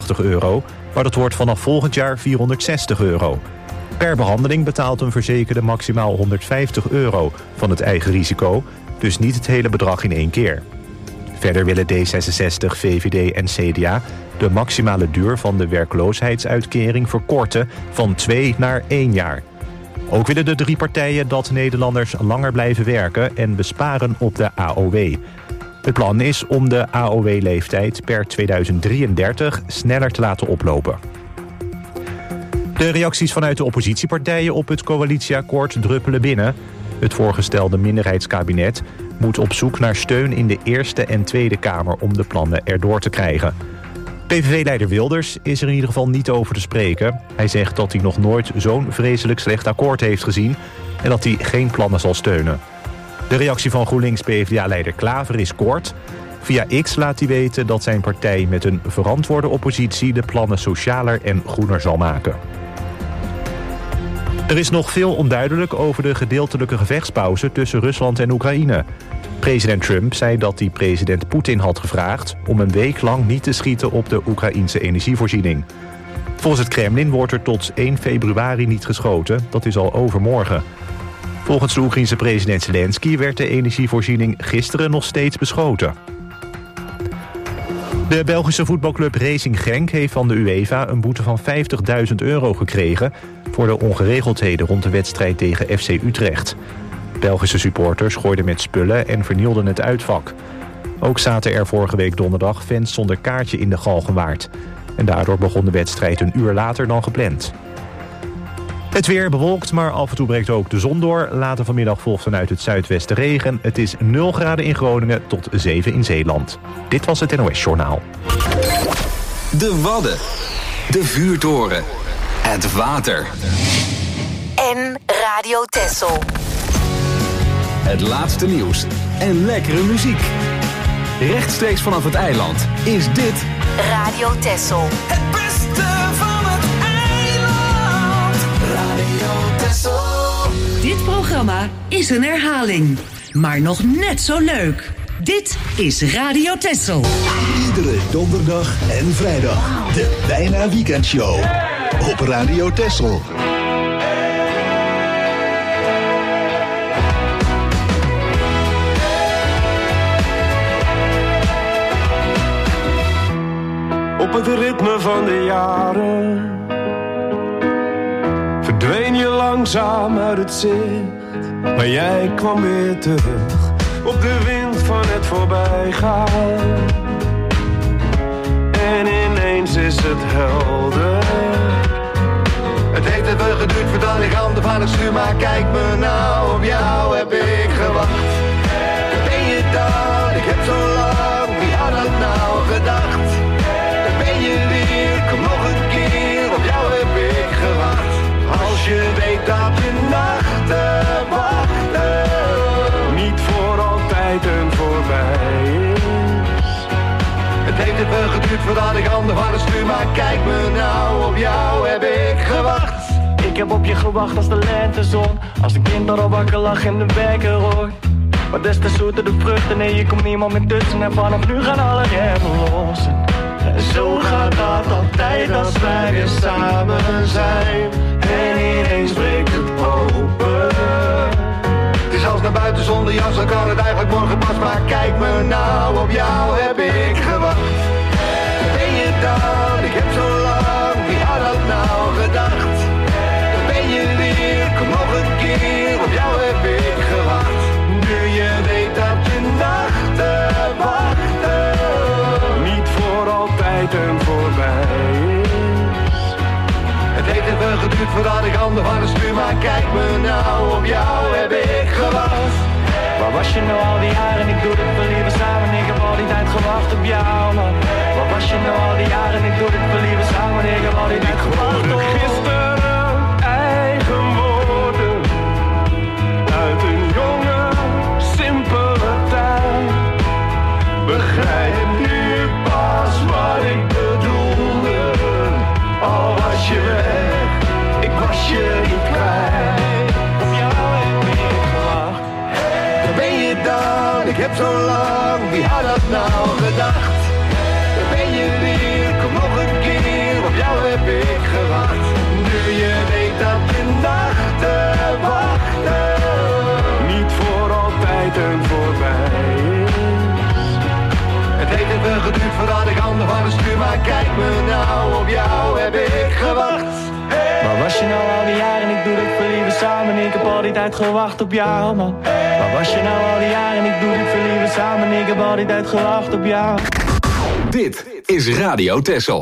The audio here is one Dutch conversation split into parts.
€180, maar dat wordt vanaf volgend jaar €460. Per behandeling betaalt een verzekerde maximaal €150 van het eigen risico, dus niet het hele bedrag in één keer. Verder willen D66, VVD en CDA de maximale duur van de werkloosheidsuitkering verkorten van 2 naar 1 jaar. Ook willen de 3 partijen dat Nederlanders langer blijven werken en besparen op de AOW. Het plan is om de AOW-leeftijd per 2033 sneller te laten oplopen. De reacties vanuit de oppositiepartijen op het coalitieakkoord druppelen binnen. Het voorgestelde minderheidskabinet moet op zoek naar steun in de Eerste en Tweede Kamer om de plannen erdoor te krijgen. PVV-leider Wilders is er in ieder geval niet over te spreken. Hij zegt dat hij nog nooit zo'n vreselijk slecht akkoord heeft gezien en dat hij geen plannen zal steunen. De reactie van GroenLinks-PVDA-leider Klaver is kort. Via X laat hij weten dat zijn partij met een verantwoorde oppositie de plannen socialer en groener zal maken. Er is nog veel onduidelijk over de gedeeltelijke gevechtspauze tussen Rusland en Oekraïne. President Trump zei dat hij president Poetin had gevraagd om een week lang niet te schieten op de Oekraïnse energievoorziening. Volgens het Kremlin wordt er tot 1 februari niet geschoten, dat is al overmorgen. Volgens de Oekraïense president Zelensky werd de energievoorziening gisteren nog steeds beschoten. De Belgische voetbalclub Racing Genk heeft van de UEFA een boete van €50.000 gekregen voor de ongeregeldheden rond de wedstrijd tegen FC Utrecht. Belgische supporters gooiden met spullen en vernielden het uitvak. Ook zaten er vorige week donderdag fans zonder kaartje in de Galgenwaard. En daardoor begon de wedstrijd een uur later dan gepland. Het weer bewolkt, maar af en toe breekt ook de zon door. Later vanmiddag volgt vanuit het zuidwesten regen. Het is 0 graden in Groningen tot 7 in Zeeland. Dit was het NOS Journaal. De Wadden. De Vuurtoren. Het water. En Radio Texel. Het laatste nieuws en lekkere muziek. Rechtstreeks vanaf het eiland is dit Radio Texel. Het beste van het eiland. Radio Texel. Dit programma is een herhaling, maar nog net zo leuk. Dit is Radio Texel. Iedere donderdag en vrijdag. De Bijna Weekendshow. Op Radio Texel. Op het ritme van de jaren verdween je langzaam uit het zicht, maar jij kwam weer terug op de wind van het voorbijgaan. En ineens is het helder. Het heeft even geduurd voordat ik handen van het stuur, maar kijk me nou, op jou heb ik gewacht. Daar ben je dan, ik heb zo lang, wie had dat nou gedacht? Daar ben je weer, kom nog een keer, op jou heb ik gewacht. Als je weet dat je nachten wachten niet voor altijd en voorbij is. Het heeft even geduurd voordat ik handen van het stuur, maar kijk me nou, op jou heb ik gewacht. Ik heb op je gewacht als de lentezon, als een kind dat al wakker lag in de wekker hoor. Maar des te zoeter de vruchten, nee je komt niemand meer tussen en vanaf nu gaan alle remmen los. En zo gaat dat altijd als wij weer samen zijn. En ineens breekt het open. Het is als naar buiten zonder jas, dan kan het eigenlijk morgen pas, maar kijk me nou, op jou heb ik gewacht. Ben je dan, ik heb zo lang, wie had dat nou gedacht? Dan ben je weer, kom nog een keer, op jou heb ik gewacht. Nu je weet dat je nachten wachten niet voor altijd en voorbij is. Het heeft even geduurd voordat ik handen van het stuur, maar kijk me nou, op jou heb ik gewacht. Waar was je nou al die jaren, ik doe dit voor liever samen, ik heb al die tijd gewacht op jou, man. Waar was je nou al die jaren, ik doe dit voor liever samen, ik heb al die tijd gewacht op gisteren eigen woorden uit een jonge, simpele tijd. Begrijp nu pas wat ik bedoelde, al was je weg, ik was je niet kwijt. Op jou heb ik gewacht. Daar ben je dan, ik heb zo lang, wie had dat nou gedacht? Daar ben je weer, kom nog een keer, me nou, op jou heb ik gewacht. Waar was je nou al die jaren? Ik doe dit voor liefde samen. Ik heb al die tijd gewacht op jou, man. Waar was je nou al die jaren? Ik doe dit voor liefde samen. Ik heb al die tijd gewacht op jou. Dit is Radio Texel.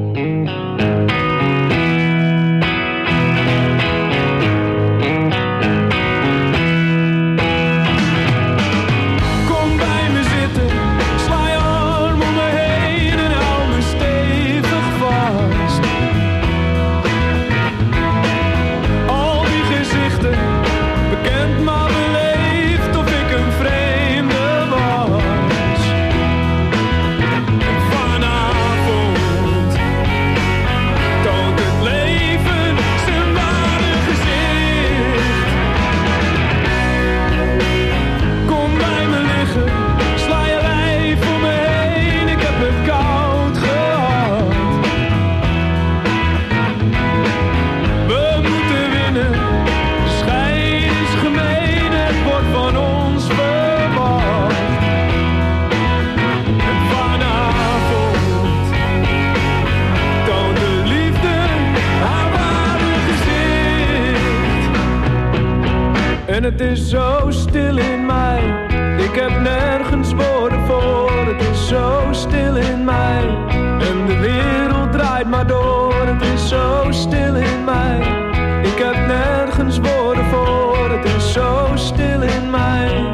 En het is zo stil in mij, ik heb nergens woorden voor. Het is zo stil in mij, en de wereld draait maar door. Het is zo stil in mij, ik heb nergens woorden voor. Het is zo stil in mij.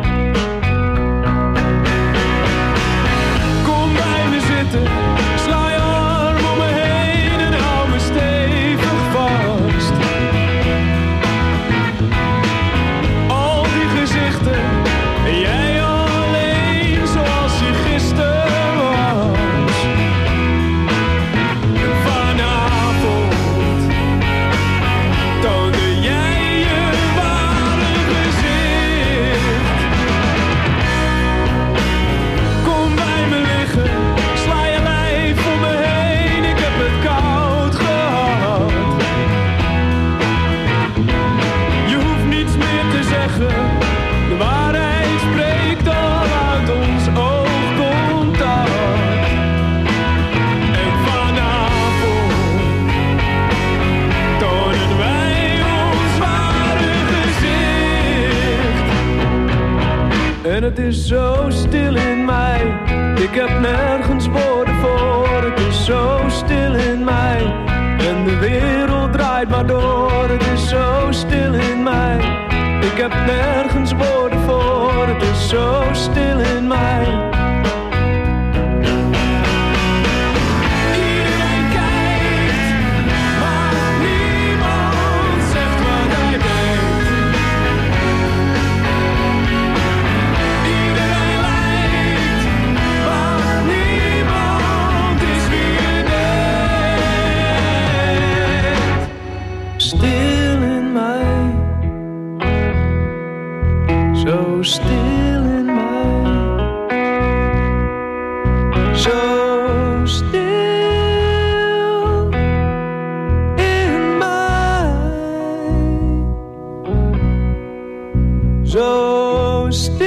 Kom bij me zitten, sla je arm om me heen en hou me stevig vast. En jij alleen zoals je gisteren was. En vanavond toonde jij je ware gezicht. Kom bij me liggen, sla je lijf om me heen. Ik heb het koud gehad. Je hoeft niets meer te zeggen. De waarheid spreekt al uit ons oogcontact. En vanavond tonen wij ons ware gezicht. En het is zo stil in mij, ik heb nergens woorden voor. Het is zo stil in mij, en de wereld draait maar door. Het is zo stil in mij, ik heb nergens woorden voor, het is zo stil in mij. Iedereen kijkt, maar niemand zegt wat hij denkt. Iedereen lijkt, maar niemand is wie je denkt. Stil in mij. Zo stil in mij, zo stil in mij, zo stil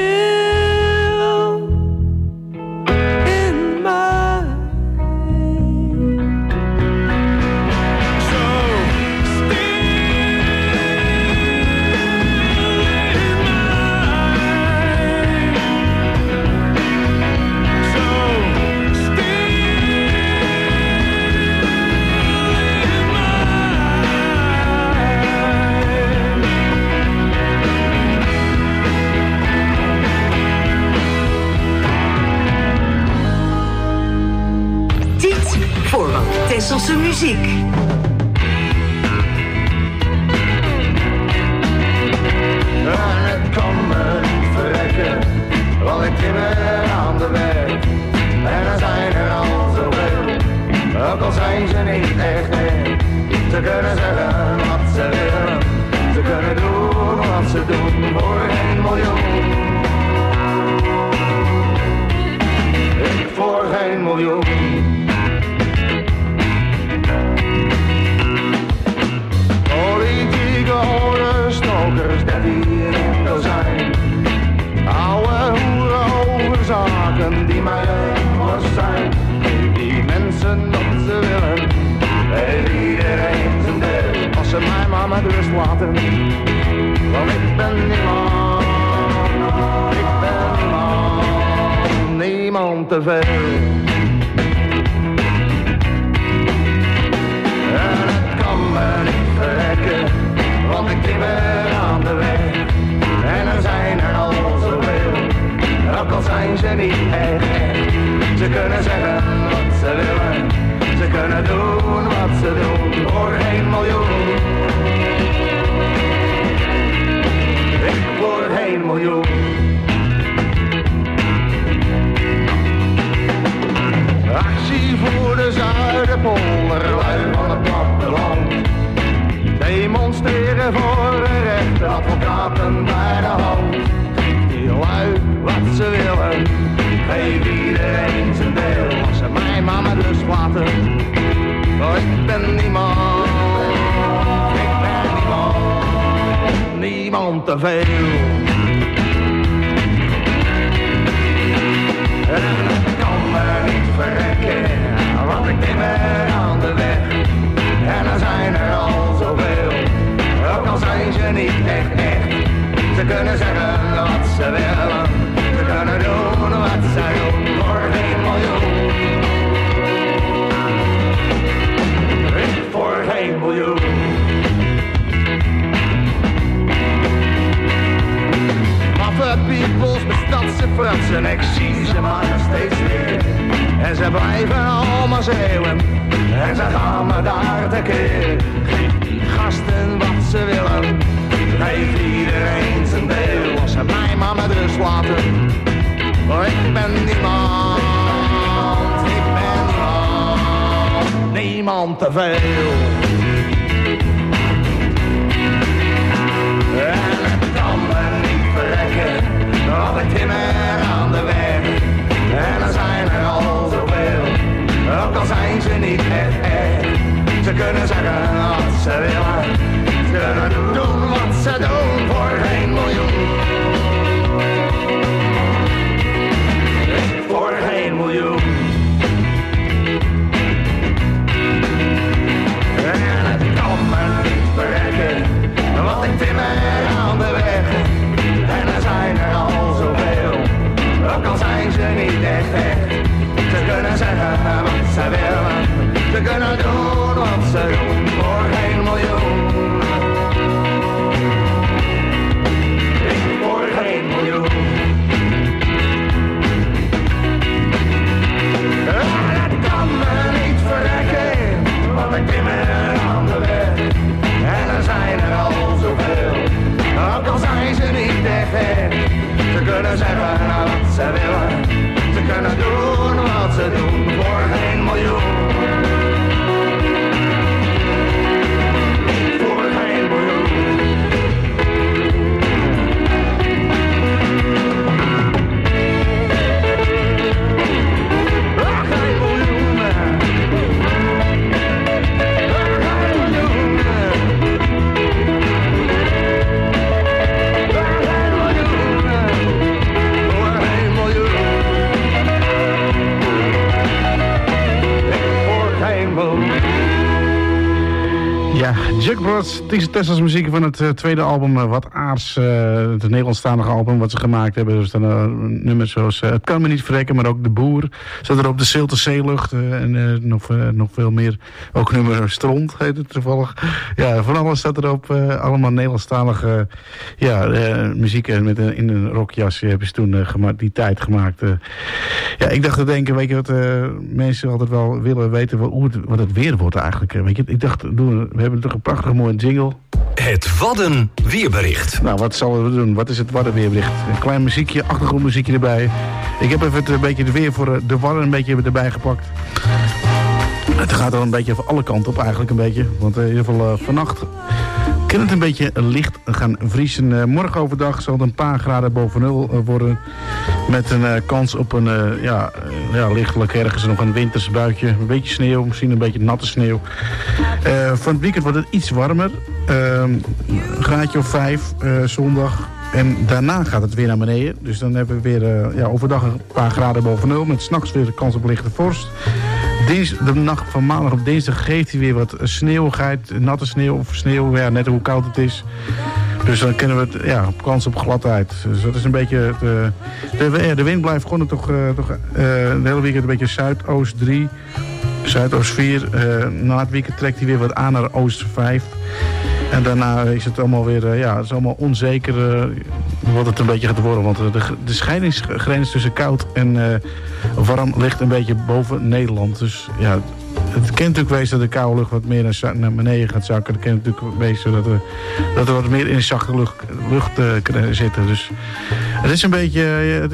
in mij. Voor wat Tesselse muziek. En het kan me niet verrekken, want ik timmer aan de weg. En er zijn er al zoveel, ook al zijn ze niet echt echt. Ze kunnen zeggen wat ze willen, ze kunnen doen wat ze doen voor geen miljoen. Ik voor geen miljoen. Politieke horenstokers, dat hier in dozijn. Oude hoeren over zaken die mij worst zijn. Die mensen dat ze mama rust laten. Want ik ben niemand, ik ben niemand te veel. En het kan me niet verrekken, want ik timmer aan de weg. En er zijn er al zoveel, ook al zijn ze niet echt. Ze kunnen zeggen wat ze willen, ze kunnen doen wat ze doen voor 1 miljoen. Ik voor 1 miljoen. Actie voor de Zuiderpolder, lui van het platteland. Demonstreren voor de rechten, advocaten bij de hand. Die lui wat ze willen, geef iedereen zijn deel. Als ze mij maar met rust laten, oh, ik ben niemand, ik ben niemand, niemand te veel. En het kan me niet verrekken, want ik timmer aan de weg. En er zijn er al zoveel, ook al zijn ze niet echt. Ze kunnen zeggen wat ze willen, ze kunnen doen wat ze doen voor 1 miljoen. Ik voor 1 miljoen. Maffe peoples met stadse fratsen, ik zie ze maar nog steeds weer. En ze blijven allemaal schreeuwen, en ze gaan me daar tekeer. Geef die gasten wat ze willen, geef iedereen zijn deel. Als ze mij maar met rust laten, oh, ik ben niemand, ik ben niemand, niemand te veel. En het kan me niet verrekken, want ik timmer aan de weg. En er zijn er al zoveel, ook al zijn ze niet echt. Ze kunnen zeggen wat ze willen, ze kunnen doen wat ze doen voor 1 miljoen. Ik voor 1 miljoen. En het kan me niet verrekken, want ik timmer aan de weg. En er zijn er al zoveel, ook al zijn ze niet echt. Ze kunnen zeggen wat ze willen, ze kunnen doen wat ze doen voor 1 miljoen. Ik voor 1 miljoen. En het kan me niet verrekken, want ik timmer aan de weg. En er zijn er al zoveel, ook al zijn ze niet echt. Ze kunnen zeggen wat ze willen, ze kunnen doen wat ze doen voor 1 miljoen. Voor 1 miljoen. Ach, 1 miljoen. Ja, Jack Brods, Tessels muziek van het tweede album Wat Aards, het Nederlandstalige album wat ze gemaakt hebben. Dus dan nummers zoals Het kan me niet verrekken, maar ook De Boer. Zat er op De Zilte Zeelucht en nog veel meer. Ook nummer Stront heet het toevallig. Ja, van alles staat erop. Allemaal Nederlandstalige muziek in een rockjasje hebben ze toen die tijd gemaakt. Ja, ik dacht te denken, weet je wat mensen altijd wel willen weten wat het weer wordt eigenlijk. Weet je, ik dacht, we hebben toch een prachtige mooie jingle. Het Wadden weerbericht. Nou, wat zullen we doen? Wat is het Wadden weerbericht? Een klein muziekje, achtergrondmuziekje erbij. Ik heb even een beetje de weer voor de Wadden een beetje erbij gepakt. Het gaat al een beetje van alle kanten op eigenlijk een beetje. Want in ieder geval vannacht kan het een beetje licht gaan vriezen. Morgen overdag zal het een paar graden boven nul worden. Met een kans op een lichtelijk ergens nog een winters buitje. Een beetje sneeuw, misschien een beetje natte sneeuw. Van het weekend wordt het iets warmer. Een graadje of 5 zondag. En daarna gaat het weer naar beneden. Dus dan hebben we weer overdag een paar graden boven nul. Met 's nachts weer de kans op lichte vorst. De nacht van maandag op dinsdag geeft hij weer wat sneeuwigheid, natte sneeuw of sneeuw, ja, net hoe koud het is. Dus dan kennen we het, ja, op kans op gladheid. Dus dat is een beetje, de wind blijft gewoon toch de hele weekend een beetje zuidoost 3, zuidoost 4. Na het weekend trekt hij weer wat aan naar oost 5. En daarna is het allemaal weer, het is allemaal onzeker wat het een beetje gaat worden. Want de scheidingsgrens tussen koud en warm ligt een beetje boven Nederland. Dus ja, het kan natuurlijk wezen dat de koude lucht wat meer naar beneden gaat zakken. Het kan natuurlijk wezen dat er wat meer in de zachte lucht zitten. Dus het is een beetje,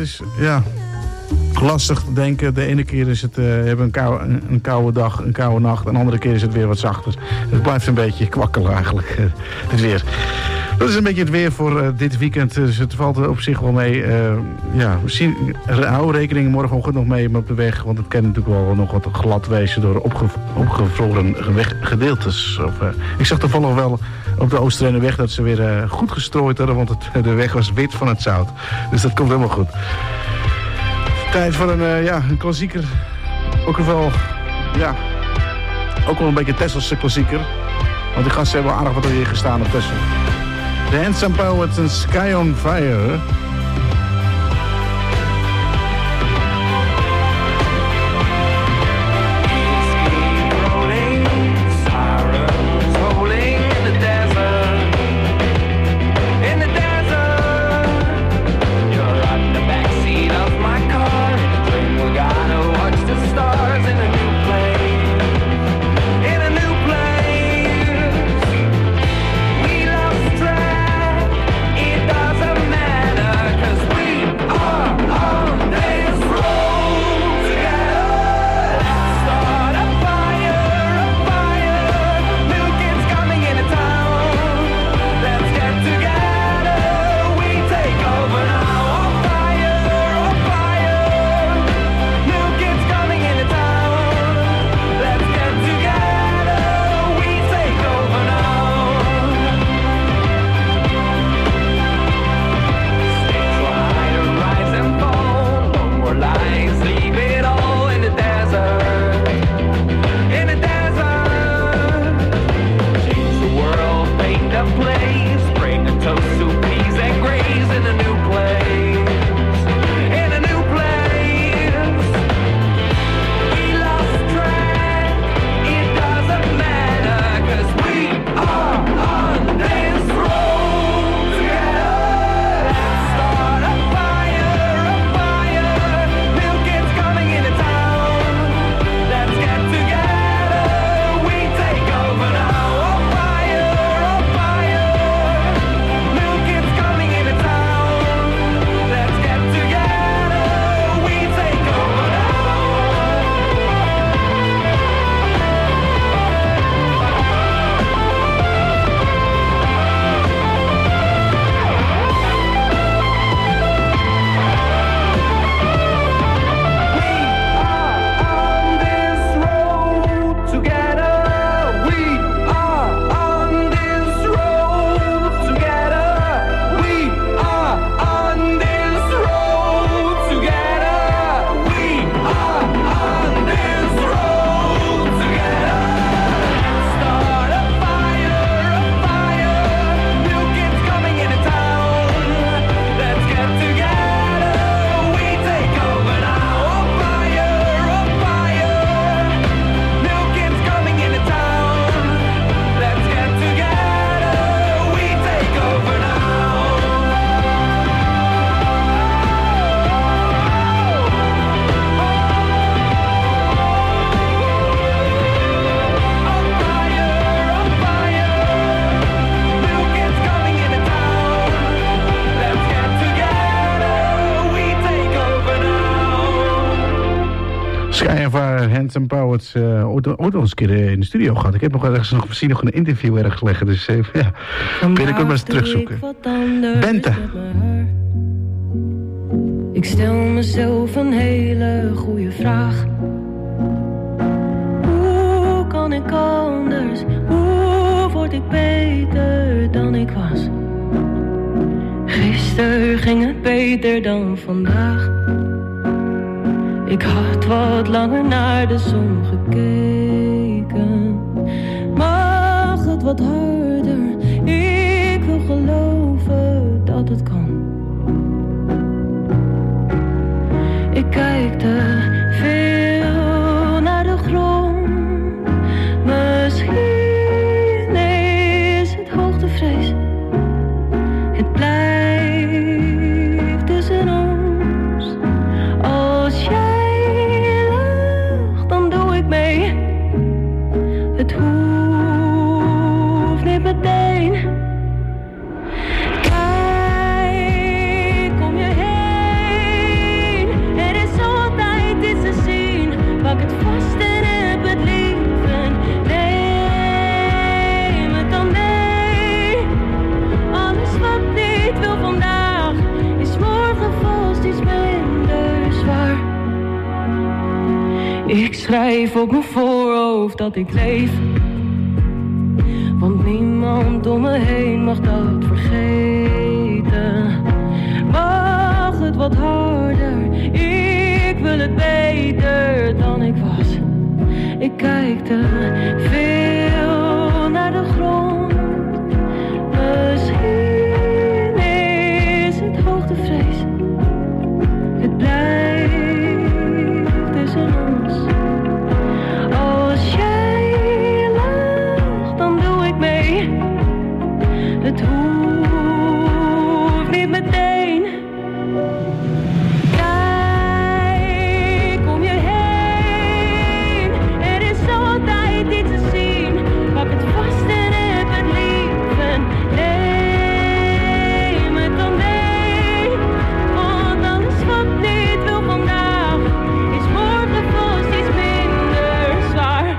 lastig te denken. De ene keer is het, hebben een koude dag, een koude nacht. En de andere keer is het weer wat zachter. Het blijft een beetje kwakkelen eigenlijk, het weer. Dat is een beetje het weer voor dit weekend. Dus het valt er op zich wel mee. Hou rekening morgenochtend nog mee op de weg. Want het kan natuurlijk wel nog wat glad wezen door opgevroren weggedeeltes. Ik zag toevallig wel op de Oostrenderweg dat ze weer goed gestrooid hadden. Want de weg was wit van het zout. Dus dat komt helemaal goed. Tijd voor een klassieker. Ook wel een beetje Tesselse klassieker. Want die gasten hebben aardig wat er hier gestaan op Tessel. The Handsome Poets en Sky on Fire. Handsome Poets ooit nog eens een keer in de studio gehad. Ik heb nog ergens nog een interview ergens liggen. Dus binnenkort maar eens terugzoeken. Bente. Ik stel mezelf een hele goede vraag. Hoe kan ik anders? Hoe word ik beter dan ik was? Gisteren ging het beter dan vandaag. Ik had wat langer naar de zon gekeken. Mag het wat harder? Ik wil geloven dat het kan. Ik kijk te veel naar de grond. Misschien is het hoogtevrees. Het blijft tussen ons. Als jij lacht, dan doe ik mee. Het hoeft niet meteen. Kijk om je heen. Er is altijd iets te zien. Pak het vast en heb het lief. En neem het dan mee. Alles wat niet wil vandaag is morgen vast iets minder zwaar. Ik schrijf op mijn voorhoofd dat ik leef. Want niemand om me heen mag dat vergeten. Mag het wat harder? Ik wil het beter dan ik was. Ik kijk te veel naar de grond. Misschien is het hoogtevrees. Het blijft tussen ons. Als jij lacht, dan doe ik mee. Het hoeft niet meteen. Kijk om je heen. Er is altijd iets te zien. Pak het vast en heb het lief. En neem het dan mee. Want alles wat niet wil vandaag is morgen vast iets minder zwaar.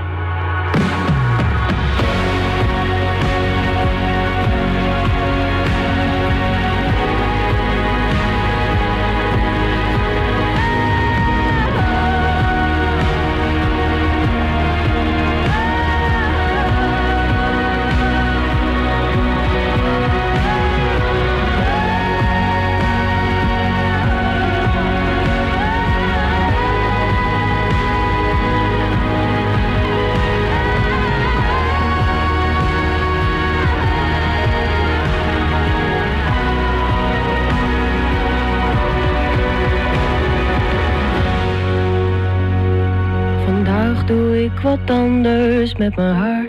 Vandaag doe ik wat anders met mijn haar.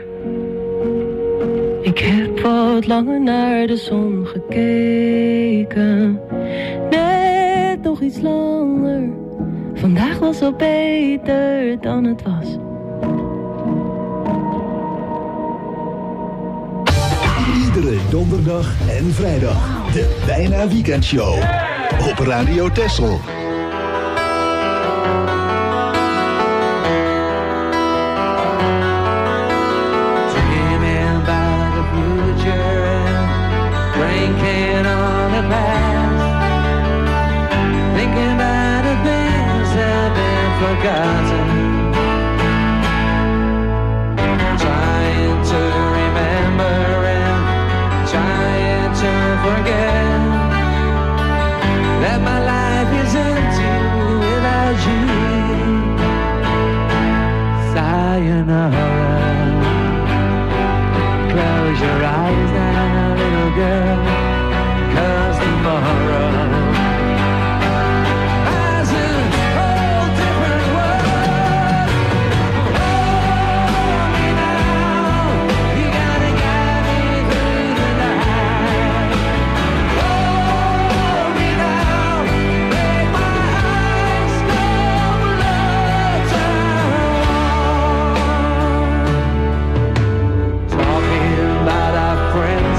Ik heb wat langer naar de zon gekeken. Net nog iets langer. Vandaag was al beter dan het was. Iedere donderdag en vrijdag. De Bijna Weekendshow. Op Radio Texel. Drinking on the past, thinking about the things that have been forgotten, trying to remember and trying to forget that my life is empty without you. Sayonara. Close your eyes now, little girl, 'cause tomorrow has a whole different world. Hold me now, you gotta guide me through the night. Hold me now, make my eyes come blood time. Talking about our friends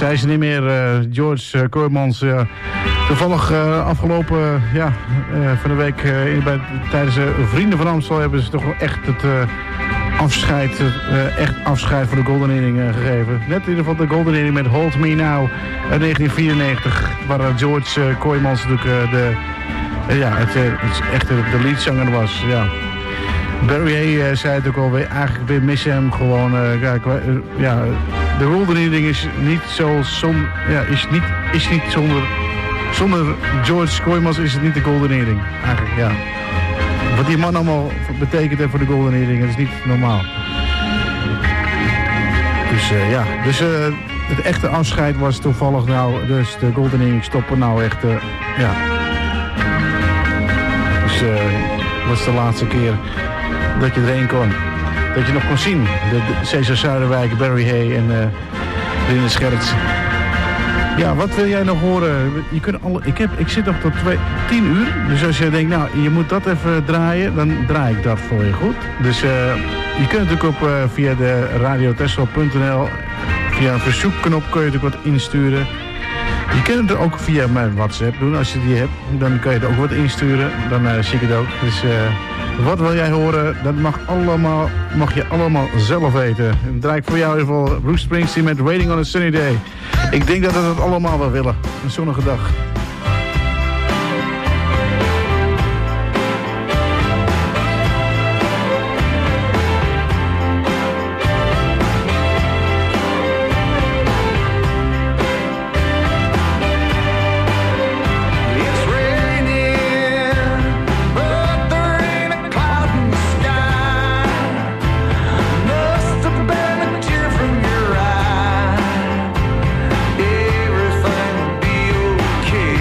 zij is niet meer. George Kooijmans. Toevallig afgelopen van de week tijdens Vrienden van Amstel hebben ze toch wel echt het afscheid voor de Golden Earring gegeven. Net in ieder geval de Golden Earring met Hold Me Now uit 1994. Waar George Kooijmans natuurlijk de leadzanger was. Ja. Barry Hay zei het ook alweer, eigenlijk weer missen hem gewoon. De Golden Earring is niet zo is niet zonder George Kooijmans is het niet de Golden Earring. Eigenlijk, ja. Wat die man allemaal betekent heeft voor de Golden Earring, dat is niet normaal. Dus het echte afscheid was toevallig nou, dus de Golden Earring stoppen nou echt, Dus was de laatste keer dat je erheen kon. Dat je nog kon zien. Cesar Zuiderwijk, Barry Hay en Rinne Scherts. Ja, wat wil jij nog horen? Ik zit nog tot 10 uur. Dus als je denkt, nou, je moet dat even draaien, dan draai ik dat voor je goed. Dus je kunt natuurlijk op via de radiotessel.nl, via een verzoekknop kun je natuurlijk wat insturen. Je kunt het ook via mijn WhatsApp doen. Als je die hebt, dan kan je er ook wat insturen. Dan zie ik het ook. Dus wat wil jij horen? Dat mag je allemaal zelf weten. Dan draai ik voor jou in ieder geval Bruce Springsteen met Waiting on a Sunny Day. Ik denk dat we dat allemaal wel willen. Een zonnige dag. Everything will be okay.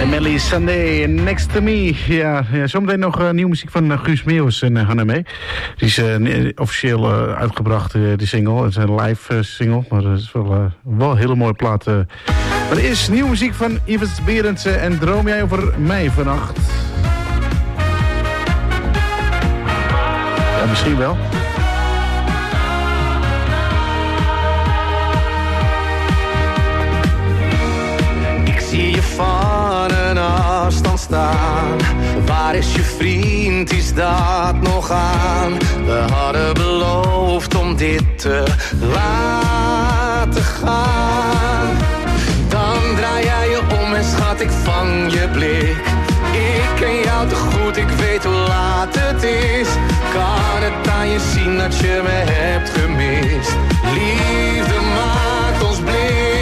Melly Sunday, Next to Me. Ja, zometeen nog nieuwe muziek van Guus Meeuwis en Hanna Mee. Die is officieel uitgebracht, die single. Het is een live single, maar het is wel een hele mooie plaat. Maar er is nieuwe muziek van Yves Berendsen en Droom jij over mij vannacht? Ja, misschien wel. Zie je van een afstand staan. Waar is je vriend, is dat nog aan? We hadden beloofd om dit te laten gaan. Dan draai jij je om en schat, ik vang je blik. Ik ken jou te goed, ik weet hoe laat het is. Kan het aan je zien dat je me hebt gemist? Liefde maakt ons blind.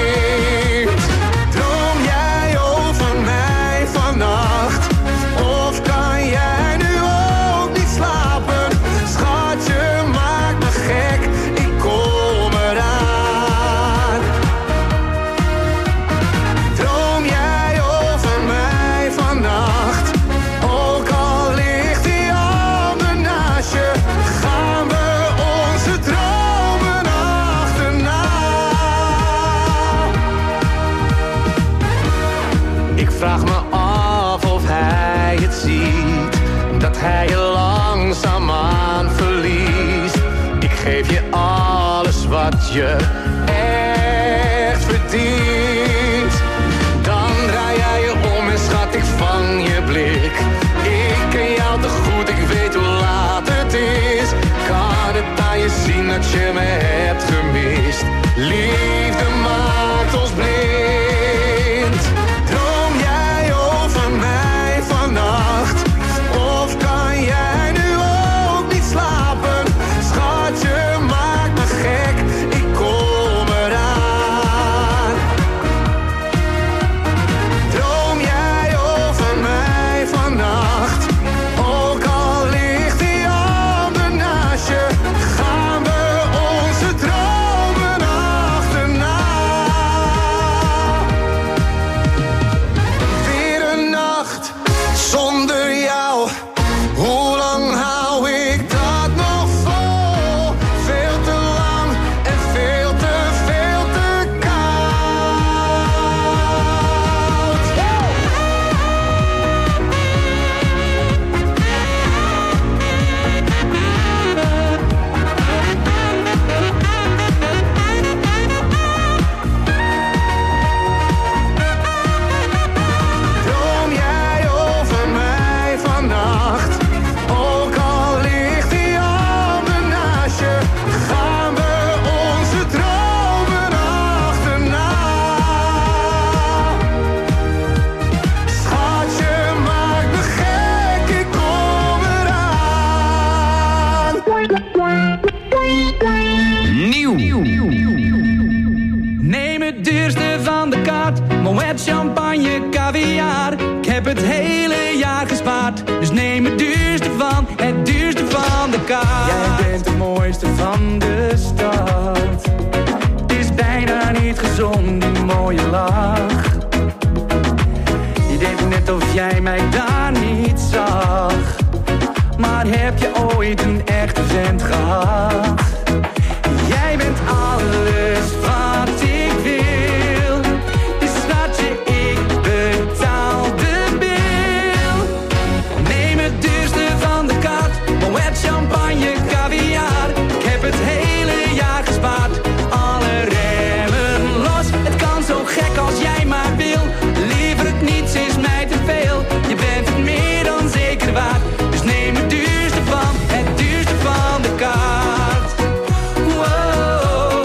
Vannacht, of kan jij nu ook niet slapen? Schatje, maak me gek, ik kom eraan. Droom jij over mij vannacht? Ook al ligt die ander naast je, gaan we onze dromen achterna. Ik vraag me of hij het ziet, dat hij je langzaamaan verliest. Ik geef je alles wat je echt verdient. Dan draai jij je om en schat, ik vang je blik. Ik ken jou te goed, ik weet hoe laat het is. Kan het aan je zien dat je me hebt gemist? Liefde maakt ons blind. Vannacht, of kan jij nu ook niet slapen? Schatje, maak me gek, ik kom eraan. Droom jij over mij vannacht? Ook al ligt die ander naast je, gaan we onze dromen achterna. Weer een nacht zonder jou, hoe lang hou ik dat nog vol? Veel te lang en veel te koud. Droom jij over mij vannacht? Ook al ligt die ander naast je, gaan we onze dromen achterna. Schatje, maak me gek, ik kom eraan. Nieuw. Neem het duurste van de kaart. Moet champagne, caviar. Ik heb het hele jaar gespaard. Dus neem het duurste van de kaart. Jij bent de mooiste van de stad. Het is bijna niet gezond, die mooie lach. Je deed net of jij mij daar niet zag. Maar heb je ooit een echte vent gehad? Jij bent alles wat ik wil. Dus schatje, ik betaal de bil. Neem het duurste van de kaart. Moet champagne, caviar. Ik heb het hele jaar gespaard. Alle remmen los. Het kan zo gek als jij maar wil. Liever het niets is mij te veel. Je bent het meer dan zeker waard. Dus neem het duurste van de kaart. Wow,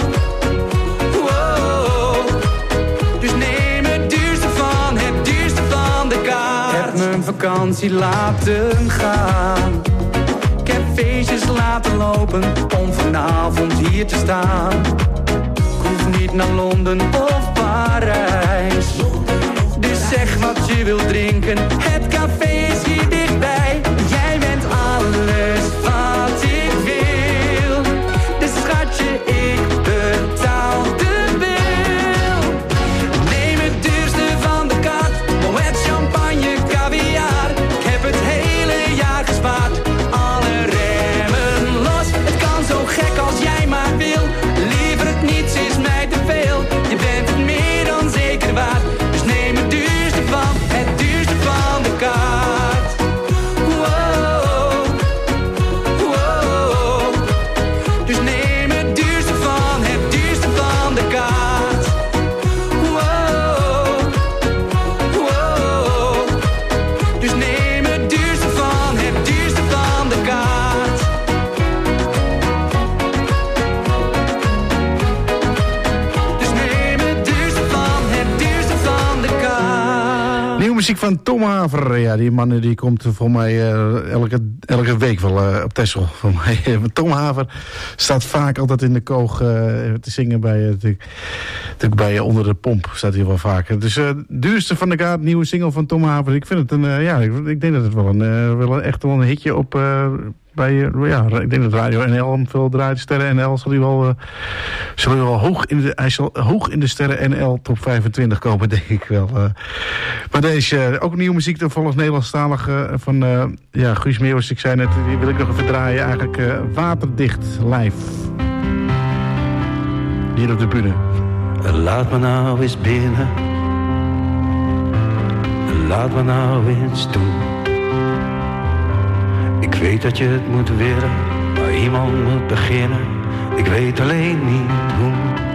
wow. Dus neem het duurste van de kaart. Heb mijn vakantie laten gaan. Ik heb feestjes laten lopen om vanavond hier te staan. Ik hoef niet naar Londen of Parijs. Dus zeg wat je wilt drinken. Het café is hier dichtbij. Jij bent alles wat ik wil. Dus schatje, ik betaal de bil. Neem het duurste van de kaart. Moet champagne. Nieuwe muziek van Tom Haver. Ja, die man die komt voor mij elke week wel op Texel. Voor mij. Tom Haver staat vaak altijd in de koog te zingen bij Onder de Pomp. Staat hij wel vaker. Dus duurste van de kaart, nieuwe single van Tom Haver. Ik vind het ik denk dat het wel echt een hitje op... ik denk dat Radio NL hem veel draait. Sterren NL zal hij wel hoog in de Sterren NL top 25 komen, denk ik wel. Maar deze ook nieuwe muziek, volgens Nederlandstalig van Guus Meeuwis. Ik zei net, die wil ik nog even draaien. Eigenlijk Waterdicht live. Hier op de bühne. Laat me nou eens binnen. Laat me nou eens toe. Ik weet dat je het moet willen, maar iemand moet beginnen. Ik weet alleen niet hoe.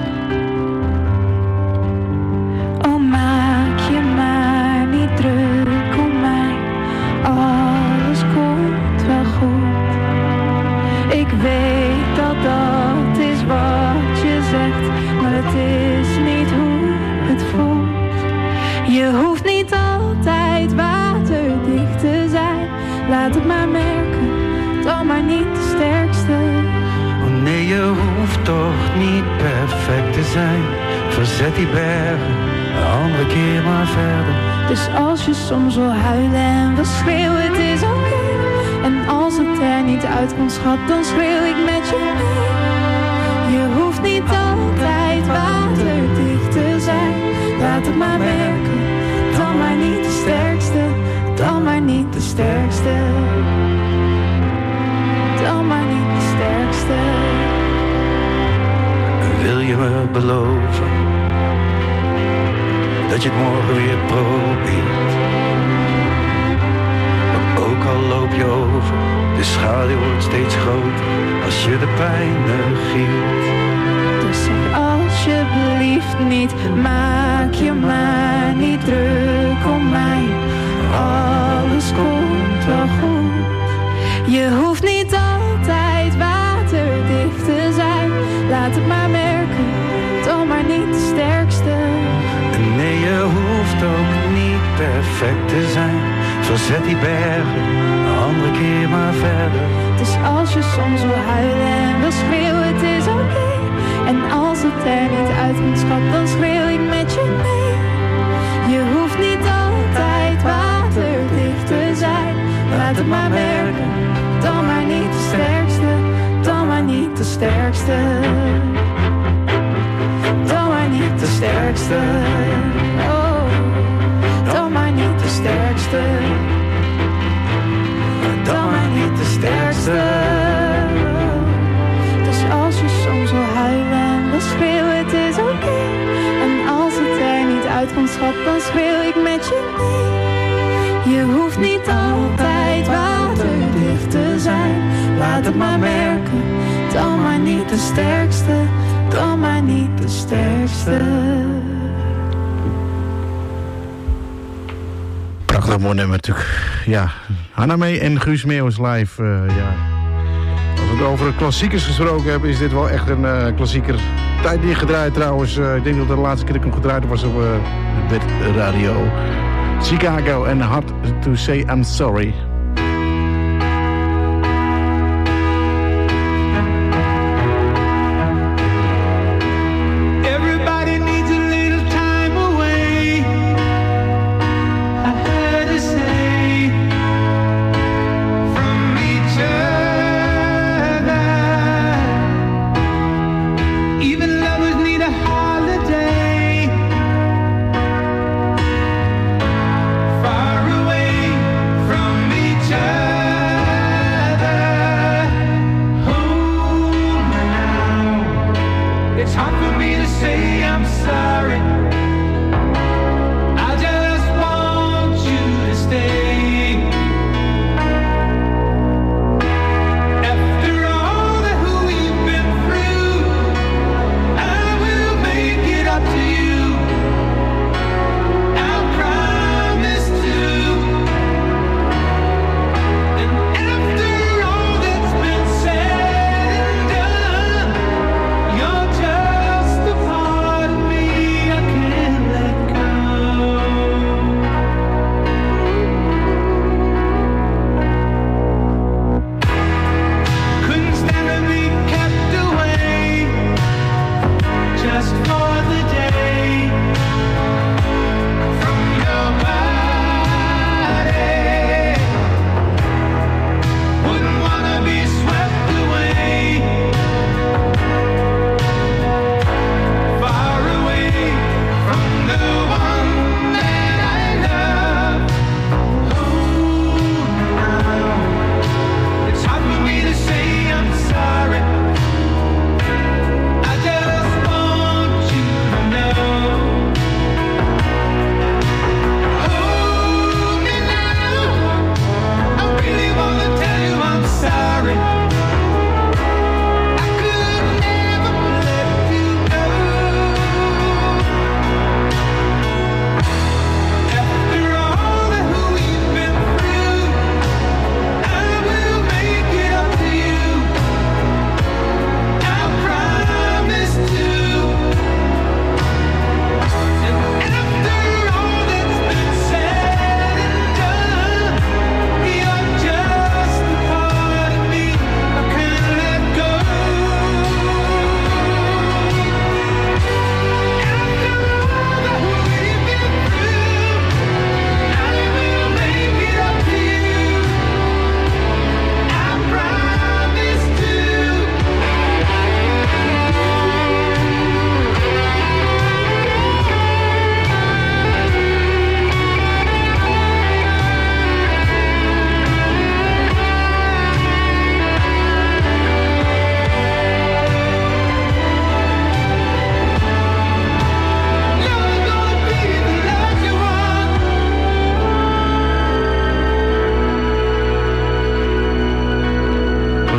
Oh, maak je maar niet druk om mij. Alles komt wel goed. Ik weet dat dat is wat je zegt, maar het is niet hoe het voelt. Je hoeft niet altijd waterdicht te zijn. Laat het maar merken, dan maar niet de sterkste. Oh nee, je hoeft toch niet perfect te zijn. Verzet die bergen, een andere keer maar verder. Dus als je soms wil huilen en wil schreeuwen, het is oké. En als het er niet uitkomt, schat, dan schreeuw ik met je mee. Je hoeft niet altijd waterdicht te zijn. Laat het maar merken, dan maar niet de sterkste. Dan maar niet de sterkste. Dan maar niet de sterkste. Wil je me beloven dat je het morgen weer probeert? Want ook al loop je over, de schaduw wordt steeds groter als je de pijn negeert. Dus zeg alsjeblieft niet, maak je maar niet druk om mij. Alles komt wel goed. Je hoeft niet altijd waterdicht te zijn. Laat het maar merken, dan maar niet de sterkste. Nee, je hoeft ook niet perfect te zijn. Verzet die bergen, een andere keer maar verder. Dus als je soms wil huilen en wil schreeuwen, het is oké. En als het er niet uitkomt, schat, dan schreeuw ik met je mee. Je hoeft niet altijd waterdicht te zijn. Laat het maar merken, dan maar niet de sterkste. Dan maar niet de sterkste. Dan maar niet de sterkste. Oh, dan maar niet de sterkste. Dan maar niet de sterkste. Dus als je soms wil huilen en wil schreeuwen, het is oké. En als het er niet uitkomt, schat, dan schreeuw ik met je mee. Je hoeft niet altijd waterdicht te zijn. Laat het maar merken, dan maar niet de sterkste. Dan maar niet de sterkste. Prachtig mooi nummer natuurlijk. Ja, Hanna Mee en Guus Meeuwis live. Als we het over klassiekers gesproken hebben, is dit wel echt een klassieker. Tijd niet gedraaid trouwens. Ik denk dat de laatste keer dat ik hem gedraaid was op de radio. Chicago en Hard to Say I'm Sorry. Far away from me.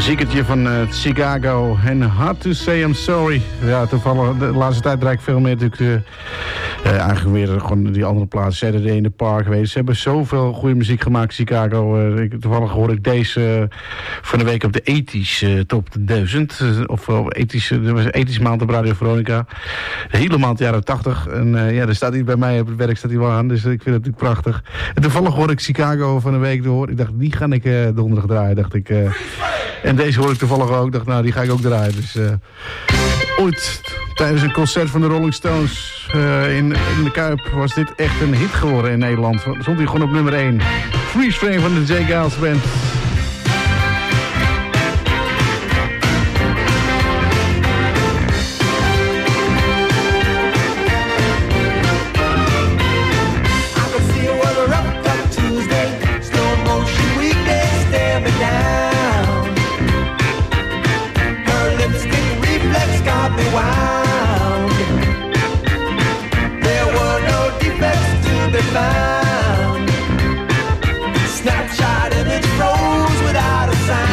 klassiekertje van Chicago en Hard to Say I'm Sorry. Ja, toevallig, de laatste tijd draai ik veel meer natuurlijk eigenlijk weer gewoon die andere plaats, Saturday in the Park geweest. Ze hebben zoveel goede muziek gemaakt, Chicago. Toevallig hoorde ik deze van de week op de ethisch top 1000. Of ethische maand op Radio Veronica. De hele maand jaren 80. En ja, daar staat hij bij mij op het werk staat hij wel aan. Dus ik vind het natuurlijk prachtig. En toevallig hoorde ik Chicago van de week door. Ik dacht, die ga ik donderdag draaien, dacht ik. En deze hoor ik toevallig ook. Ik dacht, nou, die ga ik ook draaien. Dus ooit tijdens een concert van de Rolling Stones in de Kuip was dit echt een hit geworden in Nederland. Stond hij gewoon op nummer 1. Freeze Frame van de J. Geils Band. Snapshot image froze without a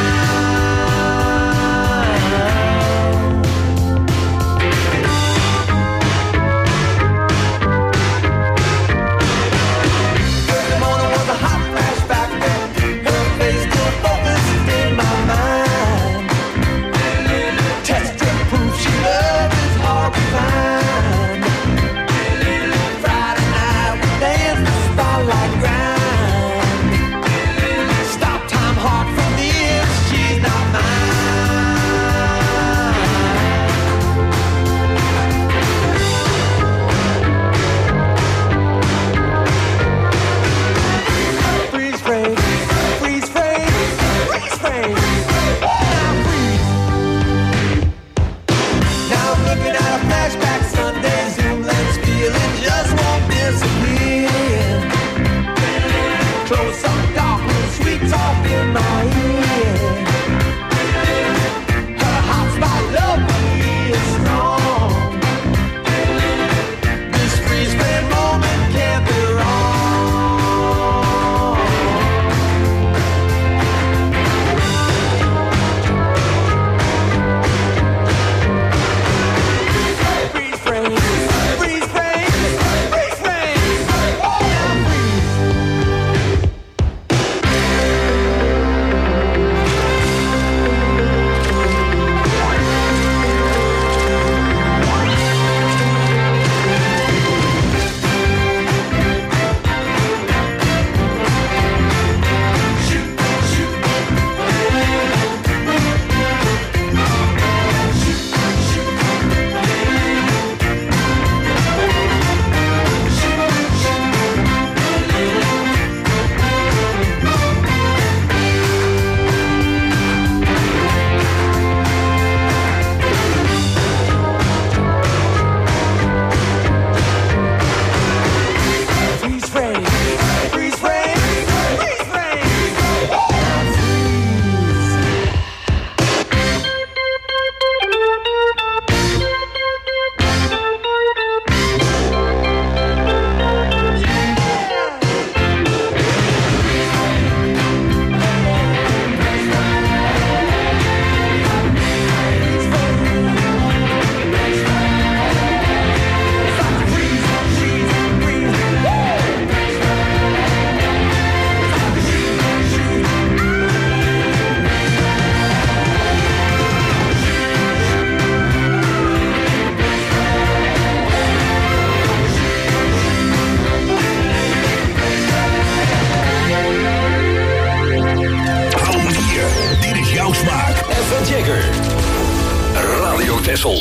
Texel.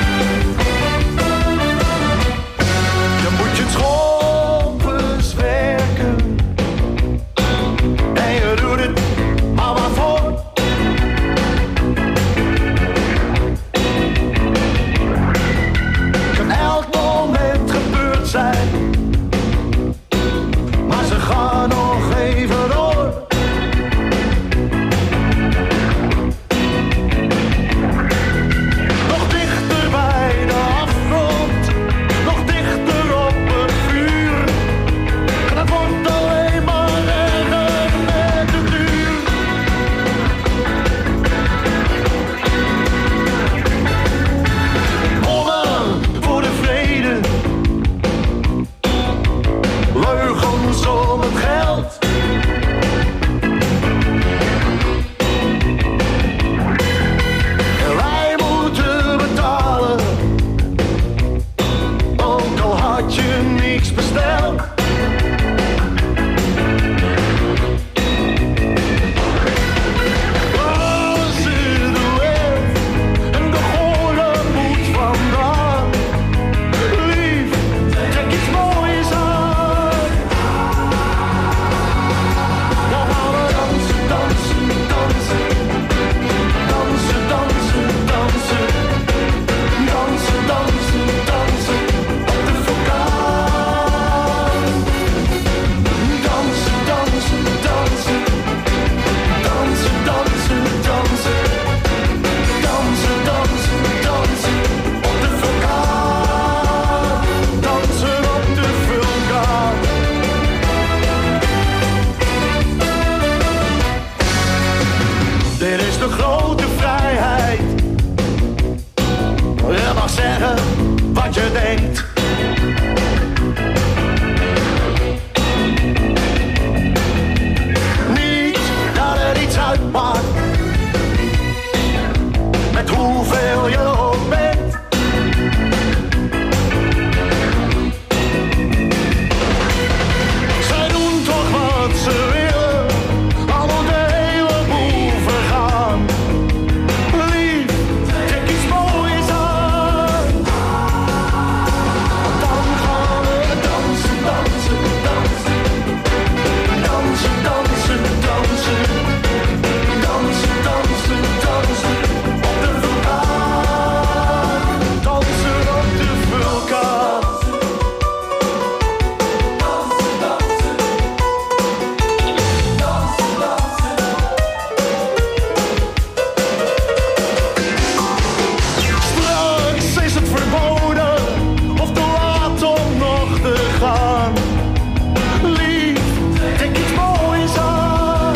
Dan moet je trompens weg. grote vrijheid. Je mag zeggen wat je denkt. Niet dat er iets uitmaakt met hoeveel je ook bent. Zij doen toch wat ze willen, al moet de hele boel vergaan. Lief, trek iets moois aan. Dan gaan we dansen, dansen, dansen. Dansen, dansen, dansen. Dansen, dansen, dansen. Op de vulkaan. Dansen op de vulkaan. Dansen, dansen. Dansen, dansen. Straks is het verboden of te laat om nog te gaan. Lief, trek iets moois aan.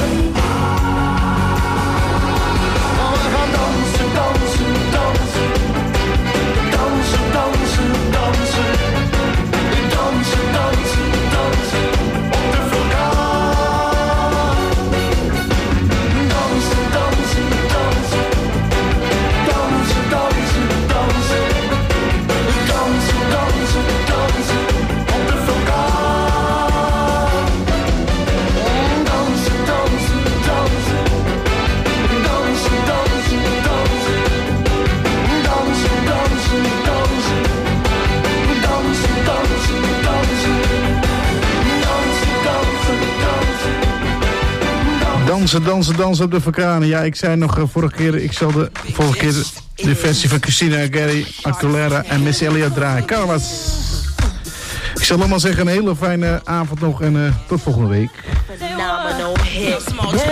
We gaan dansen, dansen, dansen. Dansen, dansen, dansen. Dansen, dansen, dansen. Op de vulkaan. Dansen, dansen, dansen. Dansen, dansen, dansen. Dansen, dansen, dansen. Op de vulkaan. Dansen, dansen, dansen. Dansen, dansen, dansen. Dansen, dansen, dansen. Dansen, dansen, dansen. Dansen, dansen, dansen. Dansen, dansen, dansen op de vulkanen. Ja, ik zei nog vorige keer, ik zal de volgende keer de versie van Christina Aguilera en Missy Elliott draaien. Carlos. Ik zal allemaal zeggen, een hele fijne avond nog en tot volgende week. Phenomenal hit.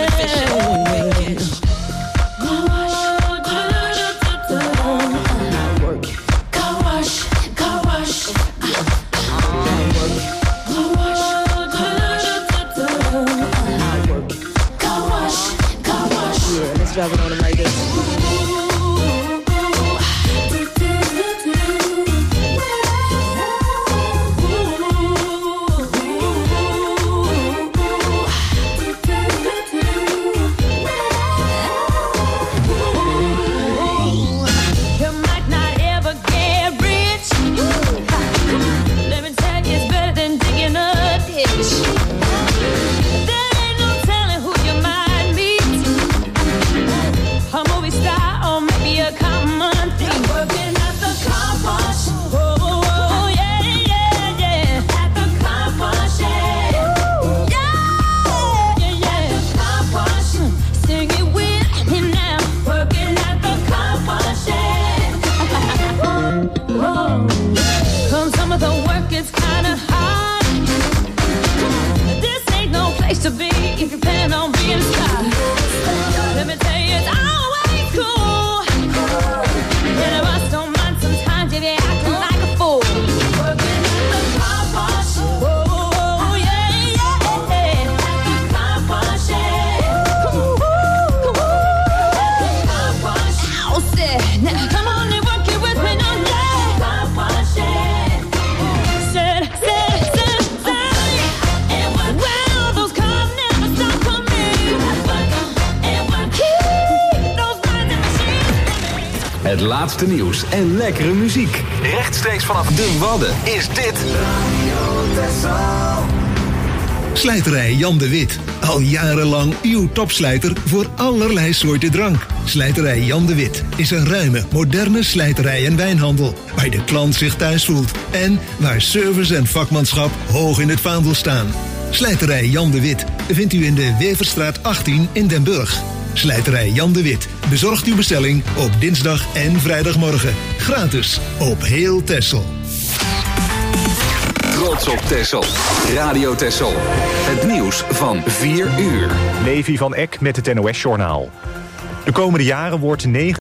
Let's drive it on him like this. You might not ever get rich. Let me tell you, it's better than digging a ditch. There ain't no telling who you might meet. A movie star or maybe a common thief. Working at the car wash. Oh, yeah, yeah, yeah. At the car wash, yeah. Yeah, yeah, yeah. At the car wash. Sing it with me now. Working at the car wash, yeah. Come some of the work is kinda hard. This ain't no place to be if you plan on being star. Let me tell you, it's always cool. And the boss don't mind sometimes if you're acting like a fool. Working at the car wash. Oh, yeah, yeah, yeah. At the car wash, yeah. At the car wash. Ow, say, now come on and work it with me now, yeah. Car wash, yeah. Said. Well, those cars never stop coming. Keep those minds and machines. Het laatste nieuws en lekkere muziek. Rechtstreeks vanaf de Wadden is dit... Slijterij Jan de Wit. Al jarenlang uw topslijter voor allerlei soorten drank. Slijterij Jan de Wit is een ruime, moderne slijterij en wijnhandel. Waar de klant zich thuis voelt. En waar service en vakmanschap hoog in het vaandel staan. Slijterij Jan de Wit vindt u in de Weverstraat 18 in Den Burg. Slijterij Jan de Wit bezorgt uw bestelling op dinsdag en vrijdagmorgen. Gratis op heel Texel. Trots op Texel. Radio Texel. Het nieuws van 4 uur. Levi van Eck met het NOS-journaal. De komende jaren wordt 9